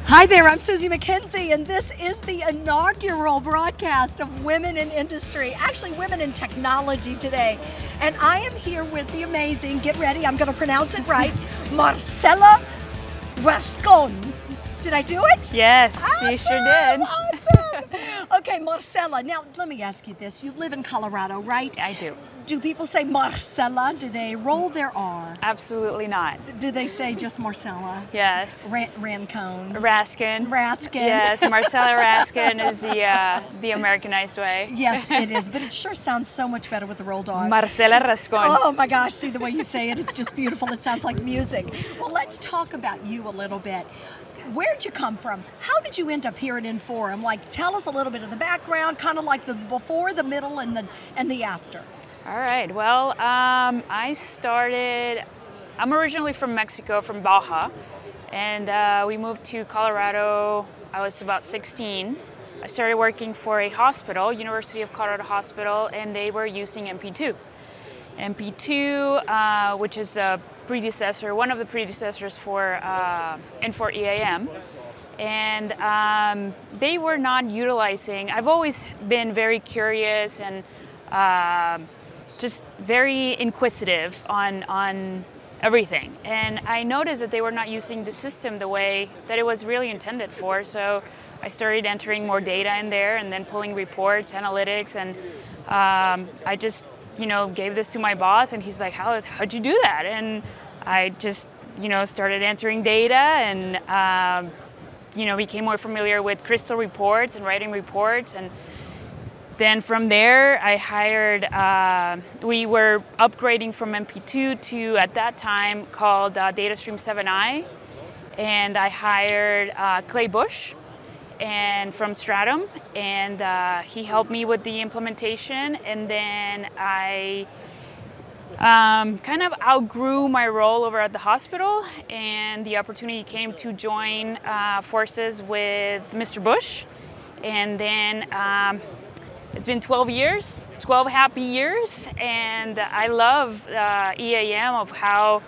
Hi there, I'm Susie McKenzie, and this is the inaugural broadcast of Women in Industry, actually Women in Technology today. And I am here with the amazing, get ready, I'm going to pronounce it right, Marcela Rascon. Did I do it? Yes, you sure did. Awesome. Okay, Marcela, now let me ask you this. You live in Colorado, right? I do. Do people say Marcela? Do they roll their R? Absolutely not. Do they say just Marcela? Yes. Rancone. Raskin. Raskin. Yes, Marcela Raskin is the Americanized way. Yes, it is, but it sure sounds so much better with the rolled R's. Marcela Rascon. Oh my gosh, see the way you say it, it's just beautiful. It sounds like music. Well, let's talk about you a little bit. Where'd you come from? How did you end up here at Inforum? Like, tell us a little bit of the background, kind of like the before, the middle, and the after. All right. Well, I'm originally from Mexico, from Baja, and we moved to Colorado. I was about 16. I started working for a hospital, University of Colorado Hospital, and they were using MP2. MP2, which is a predecessor, one of the predecessors for Infor EAM. And they were not utilizing, I've always been very curious and just very inquisitive on everything. And I noticed that they were not using the system the way that it was really intended for. So I started entering more data in there and then pulling reports, analytics, and I just gave this to my boss, and he's like, how'd you do that? And I just, started entering data and, became more familiar with Crystal reports and writing reports. And then from there, I hired, we were upgrading from MP2 to, at that time, called DataStream 7i. And I hired Clay Bush and from Stratum, and he helped me with the implementation. And then I kind of outgrew my role over at the hospital, and the opportunity came to join forces with Mr. Bush. And then it's been 12 years, 12 happy years, and I love EAM of how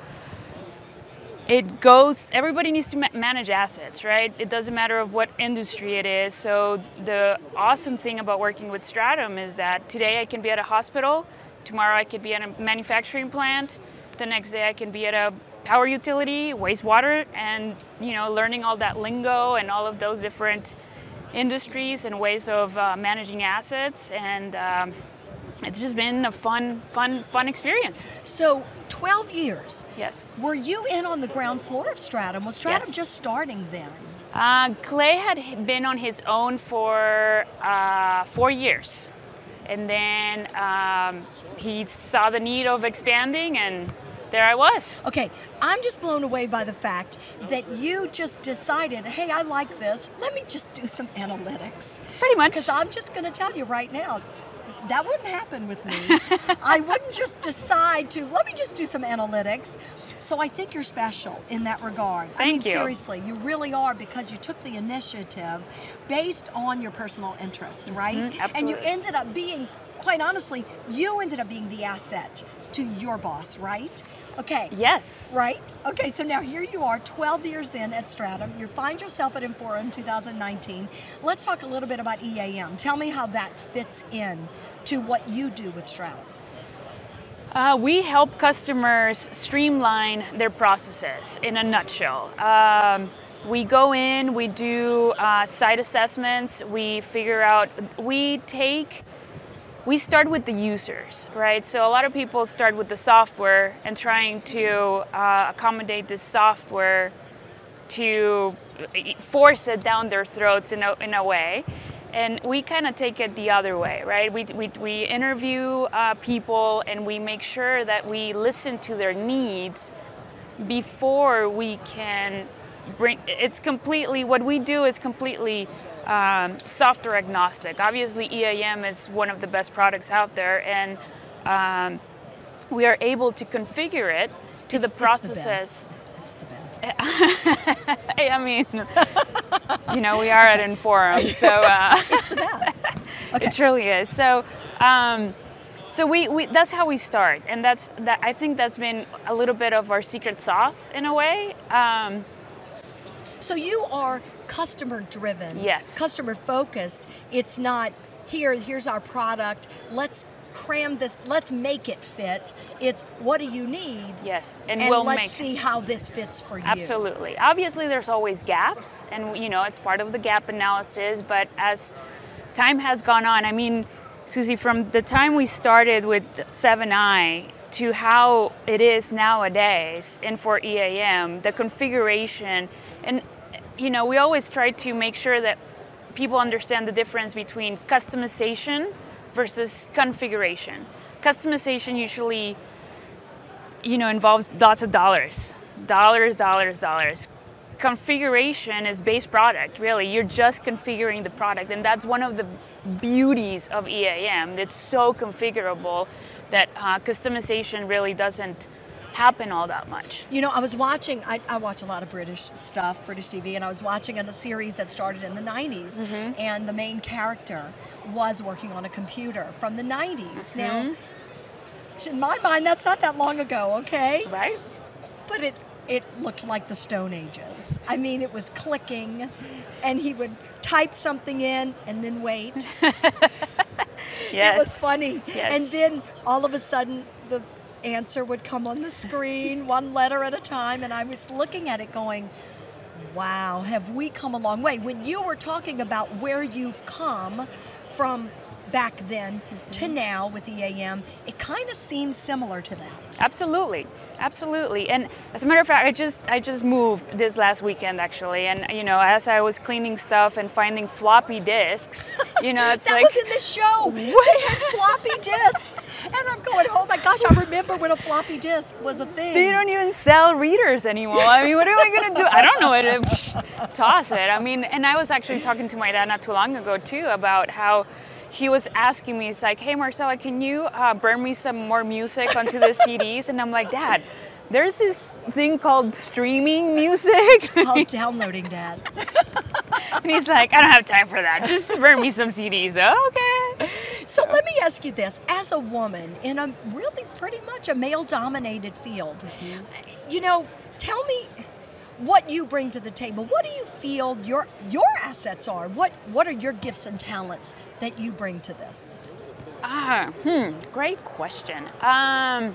it goes. Everybody needs to manage assets, right? It doesn't matter of what industry it is. So the awesome thing about working with Stratum is that today I can be at a hospital, tomorrow I could be at a manufacturing plant, the next day I can be at a power utility, wastewater, and learning all that lingo and all of those different industries and ways of managing assets. And it's just been a fun experience. So 12 years. Yes. Were you in on the ground floor of Stratum? Was Stratum Yes. just starting then? Clay had been on his own for 4 years. And then he saw the need of expanding, and there I was. Okay, I'm just blown away by the fact that you just decided, hey, I like this. Let me just do some analytics. Pretty much. Because I'm just going to tell you right now, that wouldn't happen with me. I wouldn't just decide to, let me just do some analytics. So I think you're special in that regard. Thank you. Seriously, you really are, because you took the initiative based on your personal interest, right? Absolutely. And you ended up being, quite honestly, you ended up being the asset to your boss, right? Okay. Yes. Right? Okay, so now here you are, 12 years in at Stratum. You find yourself at Inforum 2019. Let's talk a little bit about EAM. Tell me how that fits in to what you do with Stratum. We help customers streamline their processes in a nutshell. We go in, we do site assessments, we figure out, we start with the users, right? So a lot of people start with the software and trying to accommodate this software to force it down their throats in a way. And we kind of take it the other way, right? We interview people, and we make sure that we listen to their needs before we can bring. It's completely, what we do is completely software agnostic. Obviously, EAM is one of the best products out there, and we are able to configure it to the processes. It's the best. I mean, we are at Inforum, so It's the best. Okay. it truly is. So we that's how we start, and I think that's been a little bit of our secret sauce in a way. So you are customer driven. Yes. Customer focused. It's not here's our product. Let's cram this, let's make it fit. It's what do you need? Yes. And let's see how this fits for you. Absolutely. Obviously there's always gaps, and it's part of the gap analysis, but as time has gone on, I mean, Susie, from the time we started with 7i to how it is nowadays in for EAM, the configuration, and we always try to make sure that people understand the difference between customization versus configuration. Customization usually, involves lots of dollars. Configuration is base product, really. You're just configuring the product, and that's one of the beauties of EAM. It's so configurable that customization really doesn't happen all that much. I was watching, I watch a lot of British stuff, British TV, and I was watching a series that started in the 90s, and the main character was working on a computer from the 90s. Now, to my mind, that's not that long ago, okay? Right. But it looked like the Stone Ages. I mean, it was clicking, and he would type something in and then wait. Yes. It was funny. Yes. And then all of a sudden, the answer would come on the screen, one letter at a time, and I was looking at it going, wow, have we come a long way? When you were talking about where you've come from back then to now with EAM, it kind of seems similar to that. Absolutely. And as a matter of fact, I just moved this last weekend actually, and as I was cleaning stuff and finding floppy disks, it's that like was in the show. They had floppy disks, and I'm going, oh my gosh, I remember when a floppy disk was a thing. They don't even sell readers anymore. I mean, what am I going to do? I don't know what to toss it. I mean, and I was actually talking to my dad not too long ago too about how he was asking me, he's like, hey Marcela, can you burn me some more music onto the CDs? And I'm like, Dad, there's this thing called streaming music. It's called downloading, Dad. And he's like, I don't have time for that. Just burn me some CDs. Okay. So let me ask you this. As a woman in a really pretty much a male-dominated field, tell me what you bring to the table. What do you feel your assets are? What are your gifts and talents that you bring to this? Great question. I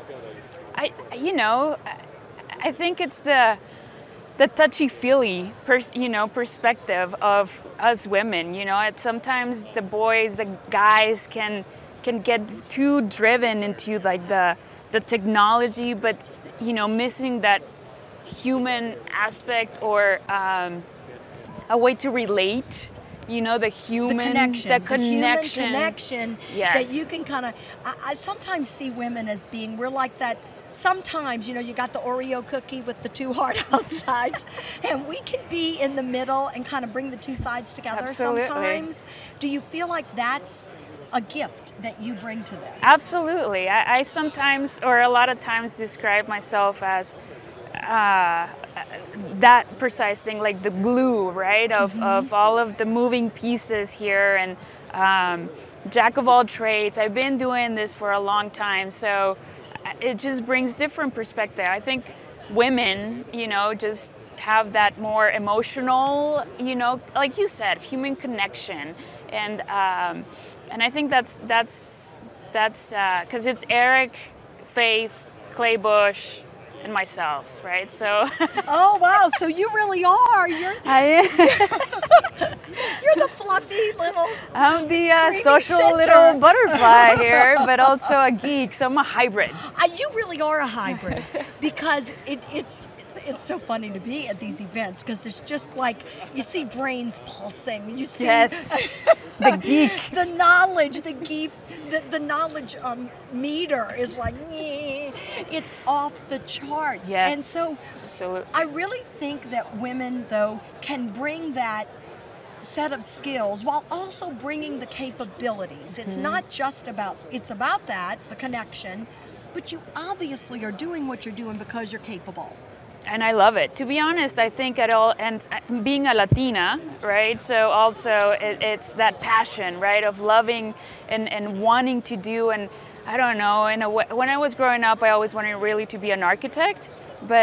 think it's the touchy-feely perspective of us women. Sometimes the boys, the guys can get too driven into like the technology, but missing that human aspect or a way to relate. The human, the connection, yes. That you can kind of. I sometimes see women as being. We're like that. Sometimes, you got the Oreo cookie with the two hard outsides, and we can be in the middle and kind of bring the two sides together. Absolutely. Sometimes. Do you feel like that's a gift that you bring to this? Absolutely. I sometimes, or a lot of times, describe myself as that precise thing, like the glue, right, of all of the moving pieces here, and jack of all trades. I've been doing this for a long time, so it just brings different perspective. I think women, just have that more emotional, like you said, human connection, and I think that's because it's Eric, Faith, Clay Bush, and myself, right? So. Oh wow! So you really are. I am. You're the fluffy little. I'm the social center. little butterfly here, but also a geek. So I'm a hybrid. You really are a hybrid because it's so funny to be at these events because there's just like you see brains pulsing. You see yes, the geek, the knowledge, the knowledge meter is like it's off the charts. Yes, and so absolutely. I really think that women though can bring that set of skills while also bringing the capabilities. It's not just about that, the connection, but you obviously are doing what you're doing because you're capable. And I love it. To be honest, I think and being a Latina, right? So also it's that passion, right, of loving and wanting to do. And I don't know, when I was growing up, I always wanted really to be an architect, but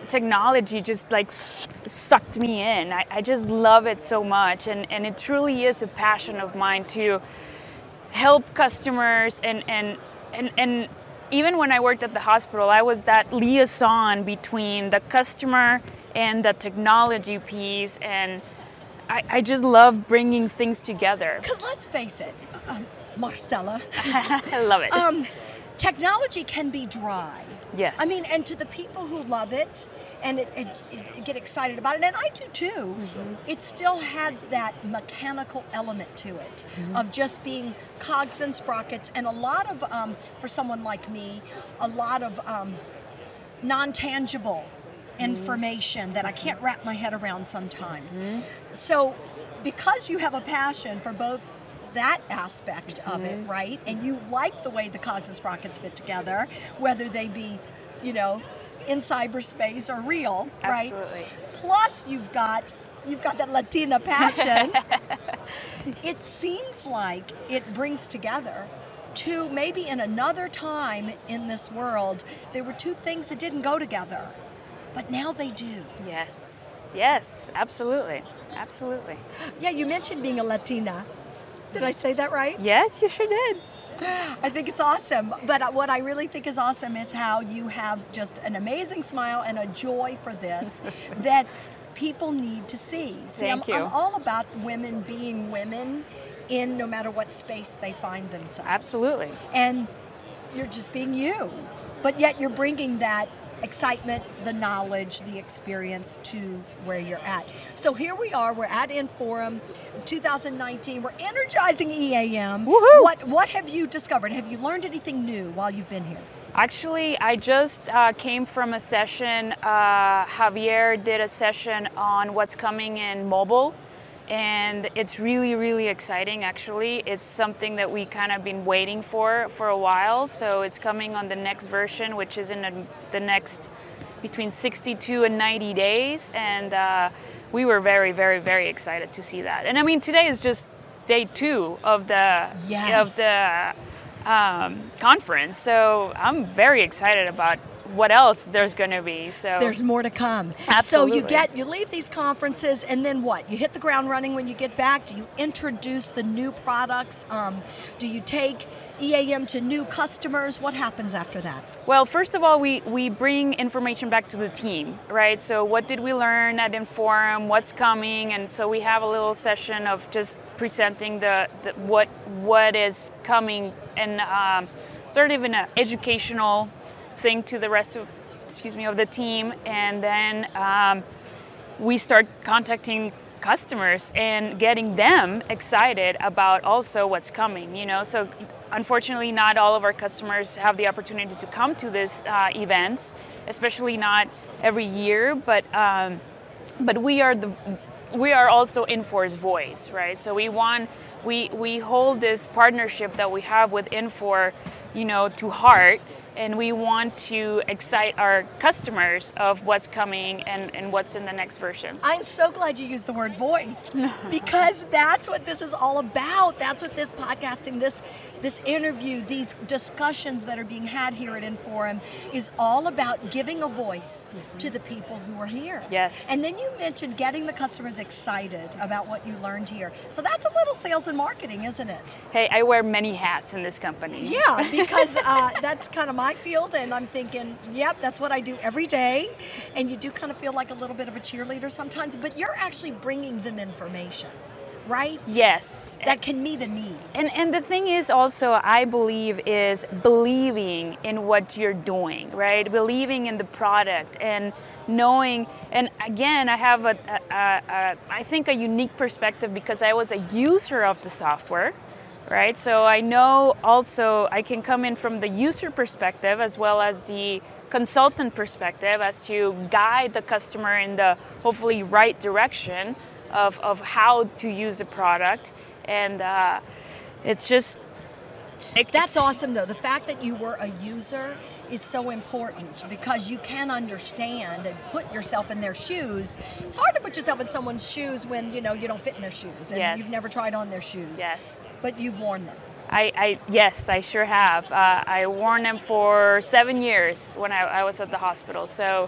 technology just like sucked me in. I just love it so much, and it truly is a passion of mine to help customers and even when I worked at the hospital, I was that liaison between the customer and the technology piece, and I just love bringing things together. Because let's face it, Marcella, I love it. Technology can be dry. Yes. I mean, and to the people who love it and it get excited about it, and I do too, it still has that mechanical element to it of just being cogs and sprockets, and a lot of, for someone like me, a lot of non-tangible information that I can't wrap my head around sometimes. So because you have a passion for both that aspect of it, right? And you like the way the cogs and sprockets fit together, whether they be, you know, in cyberspace or real, right? Absolutely. Plus you've got that Latina passion. It seems like it brings together two, maybe in another time in this world, there were two things that didn't go together, but now they do. Yes, absolutely. Yeah, you mentioned being a Latina. Did I say that right? Yes, you sure did. I think it's awesome. But what I really think is awesome is how you have just an amazing smile and a joy for this that people need to see. Thank you. I'm all about women being women in no matter what space they find themselves. Absolutely. And you're just being you. But yet you're bringing that excitement, the knowledge, the experience to where you're at. So here we are, we're at Inforum 2019, we're energizing EAM. Woohoo! What have you discovered? Have you learned anything new while you've been here? Actually, I just came from a session. Javier did a session on what's coming in mobile, and it's really, really exciting, actually. It's something that we kind of been waiting for a while, so it's coming on the next version, which is in the next between 62 and 90 days, and we were very, very, very excited to see that. And I mean, today is just day 2 of the conference, so I'm very excited about what else there's going to be. So there's more to come. Absolutely. So you leave these conferences, and then what? You hit the ground running when you get back. Do you introduce the new products? Do you take EAM to new customers? What happens after that? Well, first of all, we bring information back to the team, right? So what did we learn at Inforum? What's coming? And so we have a little session of just presenting the what is coming, and sort of in an educational thing to the rest of the team, and then we start contacting customers and getting them excited about also what's coming, you know. So unfortunately, not all of our customers have the opportunity to come to these events, especially not every year, but we are also Infor's voice, right? So we hold this partnership that we have with Infor, you know, to heart. And we want to excite our customers of what's coming and what's in the next versions. I'm so glad you used the word voice, because that's what this is all about. That's what this podcasting, this interview, these discussions that are being had here at Inforum is all about, giving a voice to the people who are here. Yes. And then you mentioned getting the customers excited about what you learned here. So that's a little sales and marketing, isn't it? Hey, I wear many hats in this company. Yeah, because that's kind of my field, and I'm thinking, yep, that's what I do every day. And you do kind of feel like a little bit of a cheerleader sometimes, but you're actually bringing them information, right? Yes. That can meet a need. And the thing is also, I believe, is believing in what you're doing, right? Believing in the product and knowing, and again, I have I think a unique perspective because I was a user of the software. Right, so I know also I can come in from the user perspective as well as the consultant perspective as to guide the customer in the hopefully right direction of how to use the product, and it's just... That's awesome though. The fact that you were a user is so important because you can understand and put yourself in their shoes. It's hard to put yourself in someone's shoes when you don't fit in their shoes and you've never tried on their shoes. Yes. But you've worn them. Yes, I sure have. I worn them for 7 years when I was at the hospital. So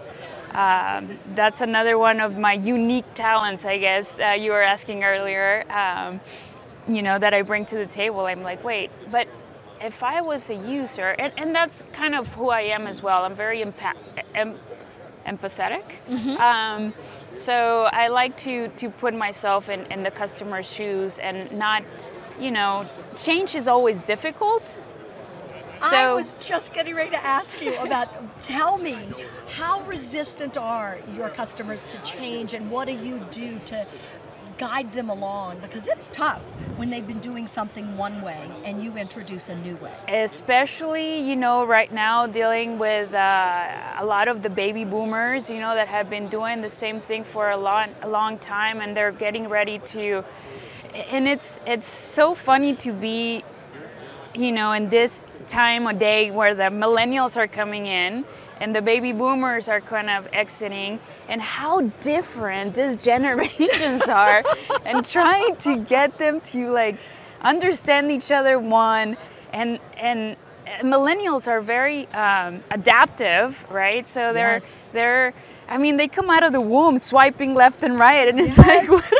That's another one of my unique talents, I guess, you were asking earlier, that I bring to the table. I'm like, wait, but if I was a user, and that's kind of who I am as well. I'm very empathetic. Mm-hmm. So I like to put myself in the customer's shoes and not, change is always difficult. So, I was just getting ready to ask you about, tell me, how resistant are your customers to change, and what do you do to guide them along? Because it's tough when they've been doing something one way and you introduce a new way. Especially, right now dealing with a lot of the baby boomers, that have been doing the same thing for a long time, and they're getting ready to, and it's so funny to be, in this time of day where the millennials are coming in and the baby boomers are kind of exiting, and how different these generations are, and trying to get them to understand each other. And millennials are very adaptive, right? So they're they come out of the womb swiping left and right, and it's like what?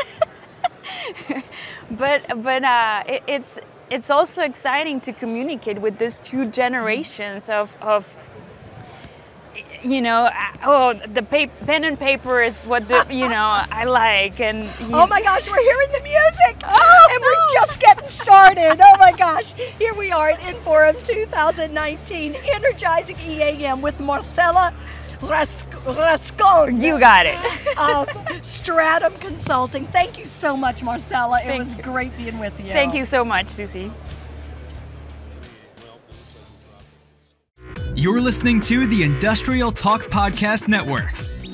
but it's also exciting to communicate with these two generations of the pen and paper is what I like, and oh my gosh, we're hearing the music, and we're just getting started. Oh my gosh, here we are at Inforum 2019, Energizing EAM with Marcela Rascon. You got it. Of Stratum Consulting. Thank you so much, Marcela. It was great being with you. Thank you so much, Susie. You're listening to the Industrial Talk Podcast Network.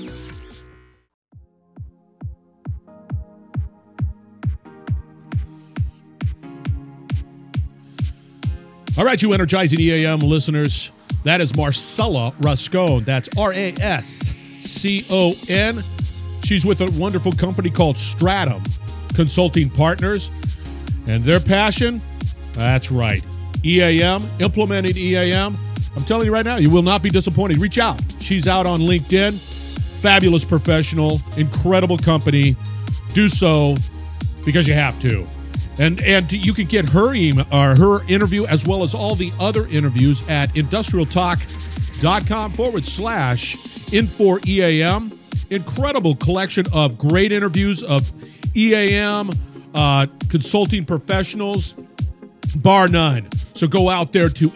All right, you Energizing EAM listeners, that is Marcela Rascon. That's Rascon. She's with a wonderful company called Stratum Consulting Partners. And their passion, that's right, EAM, implementing EAM. I'm telling you right now, you will not be disappointed. Reach out. She's out on LinkedIn. Fabulous professional, incredible company. Do so because you have to. And you can get her her interview as well as all the other interviews at industrialtalk.com/Infor-EAM. Incredible collection of great interviews of EAM consulting professionals, bar none. So go out there to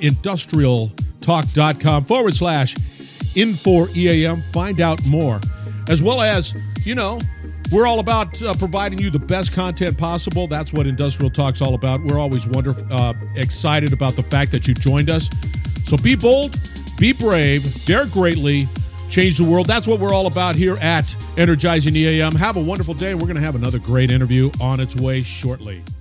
industrialtalk.com/Infor-EAM. Find out more. As well as, we're all about providing you the best content possible. That's what Industrial Talk's all about. We're always excited about the fact that you joined us. So be bold, be brave, dare greatly, change the world. That's what we're all about here at Energizing EAM. Have a wonderful day. We're going to have another great interview on its way shortly.